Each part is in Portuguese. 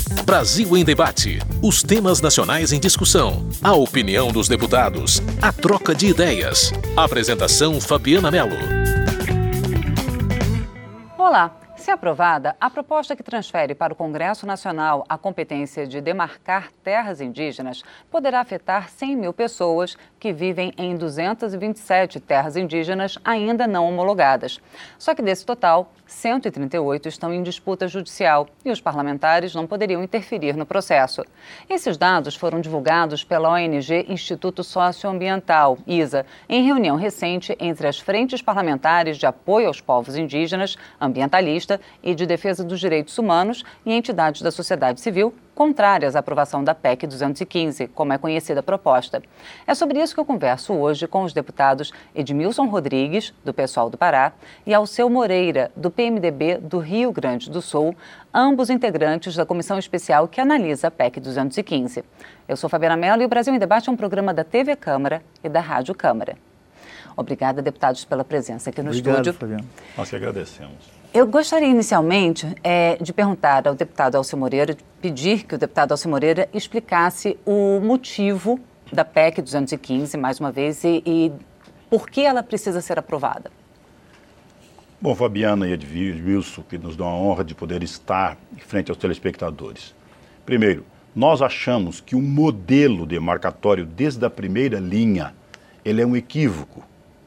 Brasil em Debate. Os temas nacionais em discussão. A opinião dos deputados. A troca de ideias. Apresentação Fabiana Mello. Olá. Se aprovada, a proposta que transfere para o Congresso Nacional a competência de demarcar terras indígenas poderá afetar 100 mil pessoas que vivem em 227 terras indígenas ainda não homologadas. Só que desse total, 138 estão em disputa judicial e os parlamentares não poderiam interferir no processo. Esses dados foram divulgados pela ONG Instituto Socioambiental, ISA, em reunião recente entre as frentes parlamentares de apoio aos povos indígenas, ambientalista e de defesa dos direitos humanos e entidades da sociedade civil contrárias à aprovação da PEC 215, como é conhecida a proposta. É sobre isso que eu converso hoje com os deputados Edmilson Rodrigues, do PSOL do Pará, e Alceu Moreira, do PMDB do Rio Grande do Sul, ambos integrantes da comissão especial que analisa a PEC 215. Eu sou Fabiana Mello e o Brasil em Debate é um programa da TV Câmara e da Rádio Câmara. Obrigada, deputados, pela presença aqui no estúdio. Fabiana. Nós que agradecemos. Eu gostaria inicialmente de perguntar ao deputado Alceu Moreira, de pedir que o deputado Alceu Moreira explicasse o motivo da PEC 215, mais uma vez, e por que ela precisa ser aprovada. Bom, Fabiana e Edmilson, que nos dão a honra de poder estar em frente aos telespectadores. Primeiro, nós achamos que o modelo demarcatório desde a primeira linha, ele é um equívoco,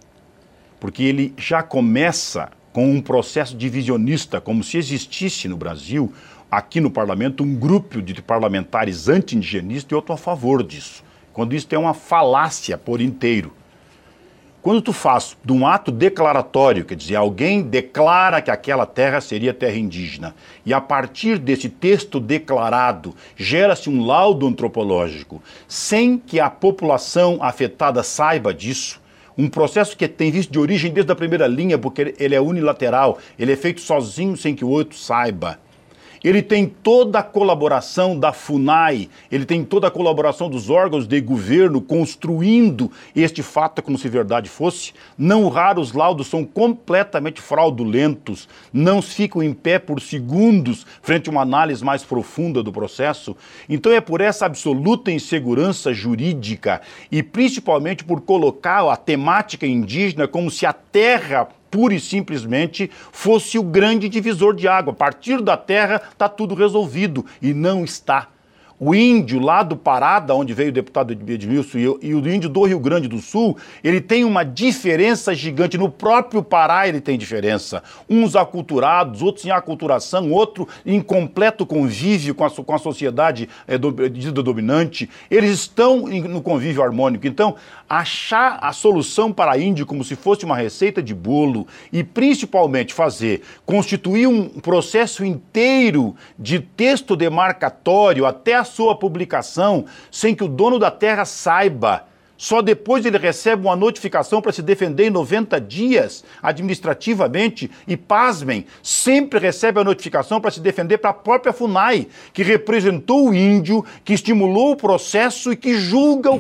porque ele já começa com um processo divisionista, como se existisse no Brasil, aqui no parlamento, um grupo de parlamentares anti-indigenistas e outro a favor disso, quando isso é uma falácia por inteiro. Quando tu faz de um ato declaratório, quer dizer, alguém declara que aquela terra seria terra indígena, e a partir desse texto declarado gera-se um laudo antropológico, sem que a população afetada saiba disso, um processo que tem visto de origem desde a primeira linha, porque ele é unilateral, ele é feito sozinho sem que o outro saiba. Ele tem toda a colaboração da FUNAI, ele tem toda a colaboração dos órgãos de governo construindo este fato como se verdade fosse. Não raro os laudos são completamente fraudulentos, não ficam em pé por segundos frente a uma análise mais profunda do processo. Então é por essa absoluta insegurança jurídica e principalmente por colocar a temática indígena como se a terra pura e simplesmente fosse o grande divisor de água. A partir da terra está tudo resolvido, e não está. O índio lá do Pará, da onde veio o deputado Edmilson, e o índio do Rio Grande do Sul, ele tem uma diferença gigante. No próprio Pará ele tem diferença. Uns aculturados, outros em aculturação, outro em completo convívio com a sociedade dominante. Eles estão no convívio harmônico. Então, achar a solução para índio como se fosse uma receita de bolo e, principalmente, constituir um processo inteiro de texto demarcatório até a sua publicação, sem que o dono da terra saiba. Só depois ele recebe uma notificação para se defender em 90 dias, administrativamente, e, pasmem, sempre recebe a notificação para se defender para a própria FUNAI, que representou o índio, que estimulou o processo e que julga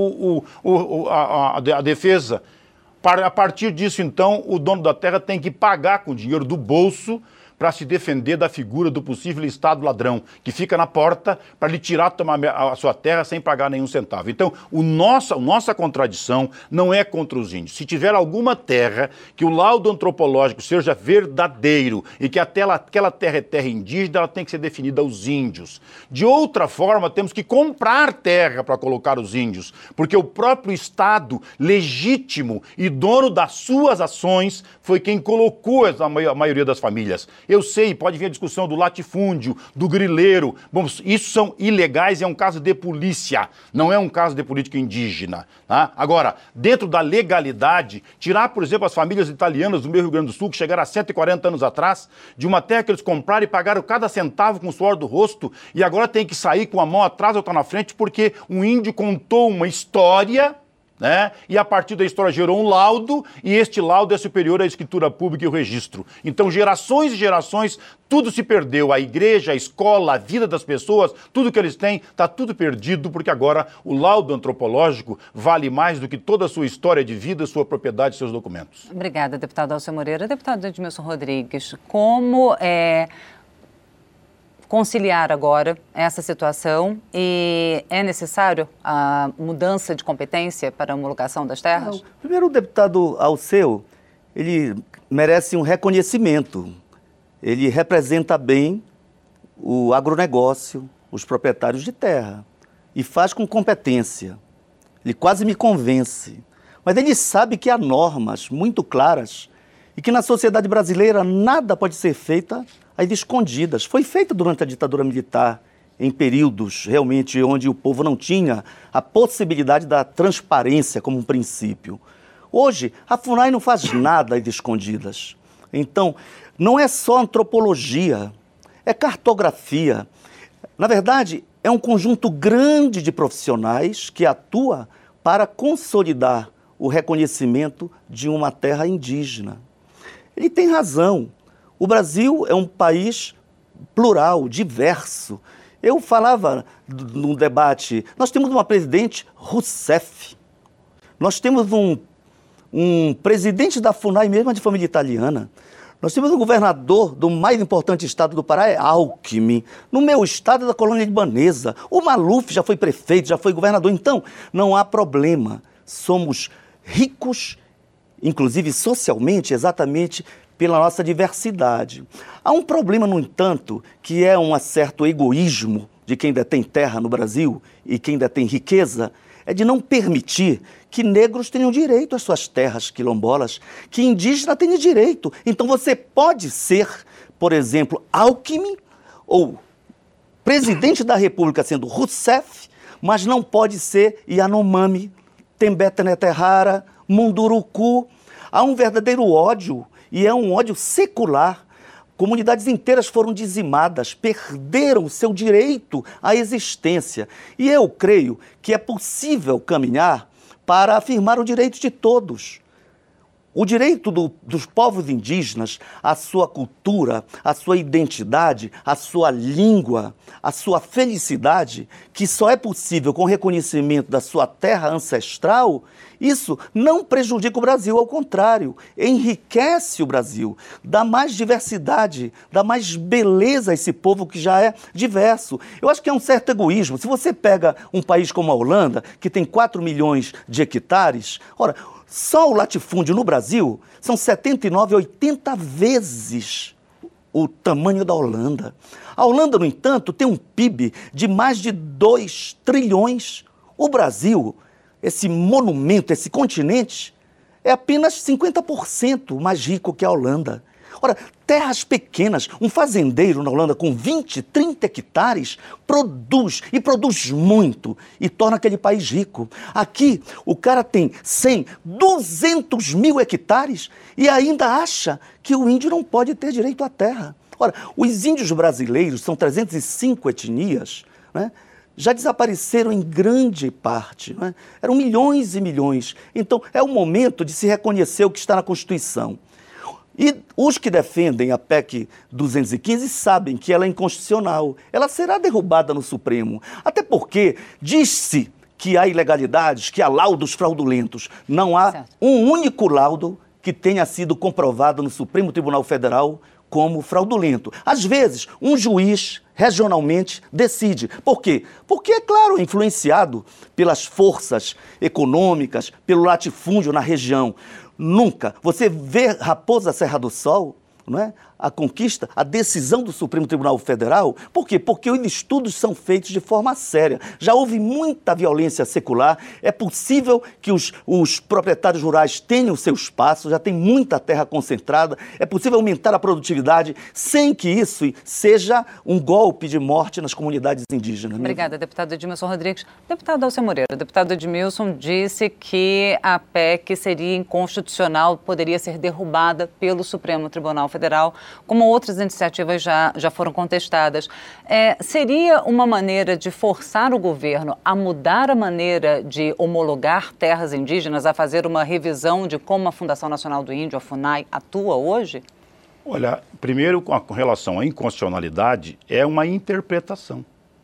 a defesa. A partir disso, então, o dono da terra tem que pagar com o dinheiro do bolso para se defender da figura do possível Estado ladrão, que fica na porta para lhe tirar a sua terra sem pagar nenhum centavo. Então, nossa contradição não é contra os índios. Se tiver alguma terra que o laudo antropológico seja verdadeiro e que aquela terra é terra indígena, ela tem que ser definida aos índios. De outra forma, temos que comprar terra para colocar os índios, porque o próprio Estado legítimo e dono das suas ações foi quem colocou a maioria das famílias. Eu sei, pode vir a discussão do latifúndio, do grileiro. Bom, isso são ilegais e é um caso de polícia, não é um caso de política indígena. Tá? Agora, dentro da legalidade, tirar, por exemplo, as famílias italianas do meu Rio Grande do Sul, que chegaram há 140 anos atrás, de uma terra que eles compraram e pagaram cada centavo com o suor do rosto, e agora tem que sair com a mão atrás ou outra na frente, porque um índio contou uma história, né? E a partir da história gerou um laudo, e este laudo é superior à escritura pública e o registro. Então, gerações e gerações, tudo se perdeu. A igreja, a escola, a vida das pessoas, tudo que eles têm, está tudo perdido, porque agora o laudo antropológico vale mais do que toda a sua história de vida, sua propriedade e seus documentos. Obrigada, deputado Alceu Moreira. Deputado Edmilson Rodrigues, como conciliar agora essa situação e é necessário a mudança de competência para a homologação das terras? Não. Primeiro, o deputado Alceu, ele merece um reconhecimento. Ele representa bem o agronegócio, os proprietários de terra, e faz com competência. Ele quase me convence. Mas ele sabe que há normas muito claras e que na sociedade brasileira nada pode ser feito às escondidas. Foi feito durante a ditadura militar, em períodos realmente onde o povo não tinha a possibilidade da transparência como um princípio. Hoje, a FUNAI não faz nada às escondidas. Então, não é só antropologia, é cartografia. Na verdade, é um conjunto grande de profissionais que atua para consolidar o reconhecimento de uma terra indígena. Ele tem razão. O Brasil é um país plural, diverso. Eu falava num debate, nós temos uma presidente Rousseff, nós temos um presidente da FUNAI mesmo de família italiana, nós temos um governador do mais importante estado do Pará, é Alckmin, no meu estado é da colônia libanesa, o Maluf já foi prefeito, já foi governador, então não há problema, somos ricos, inclusive socialmente, exatamente pela nossa diversidade. Há um problema, no entanto, que é um certo egoísmo de quem detém terra no Brasil e quem detém riqueza, é de não permitir que negros tenham direito às suas terras quilombolas, que indígena tenha direito. Então você pode ser, por exemplo, Alckmin ou presidente da República sendo Rousseff, mas não pode ser Yanomami, Tembete-Neterrara, Munduruku. Há um verdadeiro ódio, e é um ódio secular. Comunidades inteiras foram dizimadas, perderam o seu direito à existência. E eu creio que é possível caminhar para afirmar o direito de todos. O direito dos povos indígenas, a sua cultura, a sua identidade, a sua língua, a sua felicidade, que só é possível com o reconhecimento da sua terra ancestral, isso não prejudica o Brasil, ao contrário, enriquece o Brasil, dá mais diversidade, dá mais beleza a esse povo que já é diverso. Eu acho que é um certo egoísmo. Se você pega um país como a Holanda, que tem 4 milhões de hectares, ora, só o latifúndio no Brasil são 79, 80 vezes o tamanho da Holanda. A Holanda, no entanto, tem um PIB de mais de 2 trilhões. O Brasil, esse monumento, esse continente, é apenas 50% mais rico que a Holanda. Ora, terras pequenas, um fazendeiro na Holanda com 20, 30 hectares produz, e produz muito, e torna aquele país rico. Aqui, o cara tem 100, 200 mil hectares e ainda acha que o índio não pode ter direito à terra. Ora, os índios brasileiros, são 305 etnias, né? Já desapareceram em grande parte, né? Eram milhões e milhões. Então, é o momento de se reconhecer o que está na Constituição. E os que defendem a PEC 215 sabem que ela é inconstitucional. Ela será derrubada no Supremo. Até porque diz-se que há ilegalidades, que há laudos fraudulentos. Não há um único laudo que tenha sido comprovado no Supremo Tribunal Federal como fraudulento. Às vezes, um juiz regionalmente decide. Por quê? Porque, é claro, é influenciado pelas forças econômicas, pelo latifúndio na região. Nunca. Você vê Raposa Serra do Sol, não é? A conquista, a decisão do Supremo Tribunal Federal. Por quê? Porque os estudos são feitos de forma séria. Já houve muita violência secular. É possível que os proprietários rurais tenham seu espaço, já tem muita terra concentrada. É possível aumentar a produtividade sem que isso seja um golpe de morte nas comunidades indígenas. Obrigada, deputado Edmilson Rodrigues. Deputado Alceu Moreira, o deputado Edmilson disse que a PEC seria inconstitucional, poderia ser derrubada pelo Supremo Tribunal Federal, como outras iniciativas já foram contestadas. Seria uma maneira de forçar o governo a mudar a maneira de homologar terras indígenas, a fazer uma revisão de como a Fundação Nacional do Índio, a FUNAI, atua hoje? Olha, primeiro, com relação à inconstitucionalidade, é uma interpretação.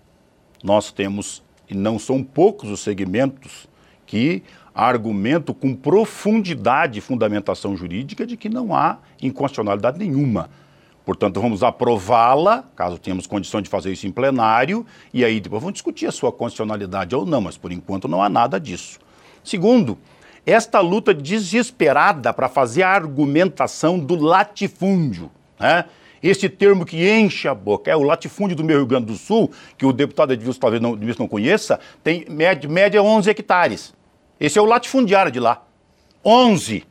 Nós temos, e não são poucos os segmentos que argumentam com profundidade e fundamentação jurídica de que não há inconstitucionalidade nenhuma. Portanto, vamos aprová-la, caso tenhamos condição de fazer isso em plenário, e aí depois vamos discutir a sua constitucionalidade ou não, mas por enquanto não há nada disso. Segundo, esta luta desesperada para fazer a argumentação do latifúndio, né? Esse termo que enche a boca, é o latifúndio do meu Rio Grande do Sul, que o deputado Edvilson talvez não conheça, tem média 11 hectares. Esse é o latifundiário de lá. 11.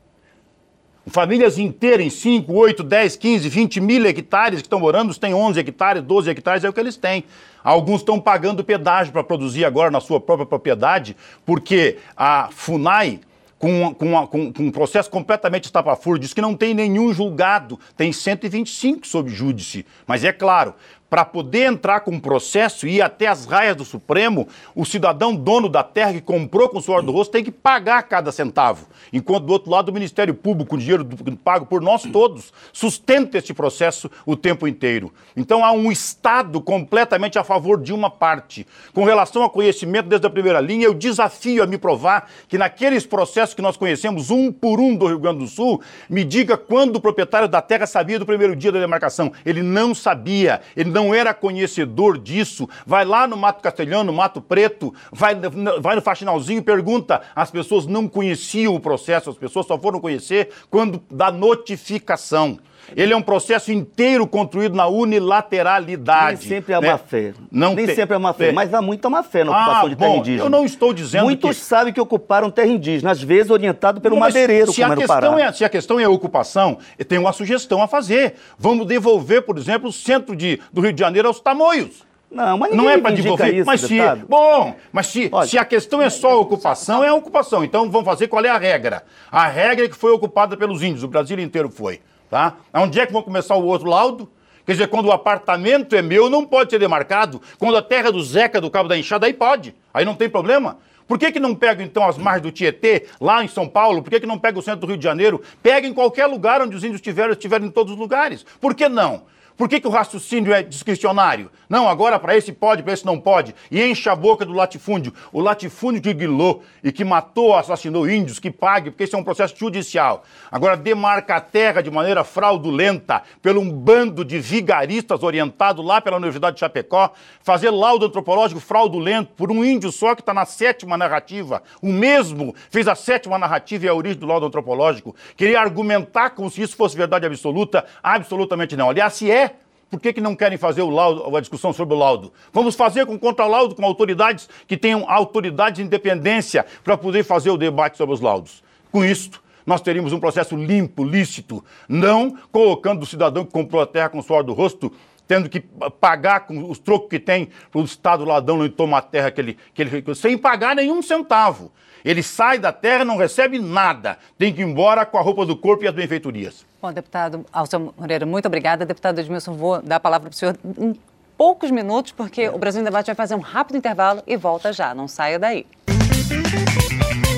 Famílias inteiras em 5, 8, 10, 15, 20 mil hectares que estão morando, têm 11 hectares, 12 hectares, é o que eles têm. Alguns estão pagando pedágio para produzir agora na sua própria propriedade, porque a FUNAI, com um processo completamente estapafúrdio, diz que não tem nenhum julgado, tem 125 sob júdice. Mas é claro, para poder entrar com um processo e ir até as raias do Supremo, o cidadão dono da terra que comprou com o suor do rosto tem que pagar cada centavo. Enquanto do outro lado o Ministério Público, com dinheiro pago por nós todos, sustenta este processo o tempo inteiro. Então há um Estado completamente a favor de uma parte. Com relação ao conhecimento desde a primeira linha, eu desafio a me provar que naqueles processos que nós conhecemos, um por um do Rio Grande do Sul, me diga quando o proprietário da terra sabia do primeiro dia da demarcação. Ele não sabia, ele não era conhecedor disso. Vai lá no Mato Castelhano, no Mato Preto, vai no Faxinalzinho e pergunta. As pessoas não conheciam o processo, as pessoas só foram conhecer quando da notificação. Ele é um processo inteiro construído na unilateralidade. Nem sempre é má fé. Nem sempre é má fé, mas há muita má fé na ocupação de terra indígena. Eu não estou dizendo Muitos sabem que ocuparam terra indígena, às vezes orientado pelo madeireiro, como era o Pará. Se a questão é a ocupação, tem uma sugestão a fazer. Vamos devolver, por exemplo, o centro do Rio de Janeiro aos Tamoios. Não, mas não é para devolver isso, mas se a questão é só a ocupação, é a ocupação. Então vamos fazer qual é a regra. A regra é que foi ocupada pelos índios, o Brasil inteiro foi. Tá? Onde é que vão começar o outro laudo? Quer dizer, quando o apartamento é meu, não pode ser demarcado. Quando a terra do Zeca, do Cabo da Enxada, aí pode. Aí não tem problema. Por que não pega, então, as margens do Tietê, lá em São Paulo? Por que não pega o centro do Rio de Janeiro? Pega em qualquer lugar onde os índios estiverem em todos os lugares. Por que não? Por que o raciocínio é discricionário? Não, agora para esse pode, para esse não pode. E enche a boca do latifúndio. O latifúndio que guilou e que matou, assassinou índios, que pague, porque esse é um processo judicial. Agora demarca a terra de maneira fraudulenta por um bando de vigaristas orientados lá pela Universidade de Chapecó, fazer laudo antropológico fraudulento por um índio só que está na 7ª narrativa. O mesmo fez a 7ª narrativa e a origem do laudo antropológico. Queria argumentar como se isso fosse verdade absoluta. Absolutamente não. Aliás, se é, por que não querem fazer a discussão sobre o laudo? Vamos fazer com contra-laudo, com autoridades que tenham autoridade de independência para poder fazer o debate sobre os laudos. Com isto, nós teríamos um processo limpo, lícito, não colocando o cidadão que comprou a terra com o suor do rosto, tendo que pagar com os trocos que tem para o Estado ladrão e tomar a terra que ele sem pagar nenhum centavo. Ele sai da terra e não recebe nada. Tem que ir embora com a roupa do corpo e as benfeitorias. Bom, deputado Alceu Moreira, muito obrigada. Deputado Edmilson, vou dar a palavra para o senhor em poucos minutos, porque o Brasil em Debate vai fazer um rápido intervalo e volta já. Não saia daí.